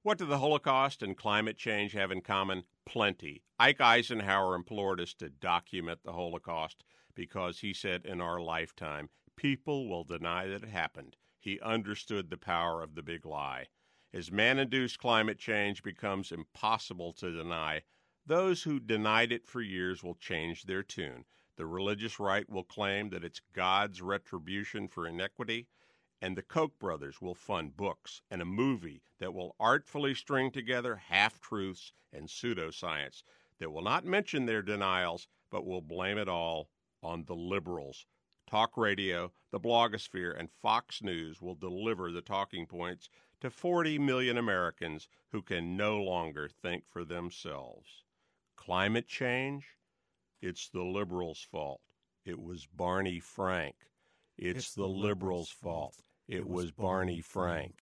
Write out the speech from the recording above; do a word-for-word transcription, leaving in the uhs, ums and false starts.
What do the Holocaust and climate change have in common? Plenty. Ike Eisenhower implored us to document the Holocaust because he said in our lifetime, people will deny that it happened. He understood the power of the big lie. As man-induced climate change becomes impossible to deny, those who denied it for years will change their tune. The religious right will claim that it's God's retribution for inequity, and the Koch brothers will fund books and a movie that will artfully string together half-truths and pseudoscience that will not mention their denials, but will blame it all on the liberals. Talk radio, the blogosphere, and Fox News will deliver the talking points to forty million Americans who can no longer think for themselves. Climate change? It's the liberals' fault. It was Barney Frank. It's, it's the liberals' fault. It was Barney Frank.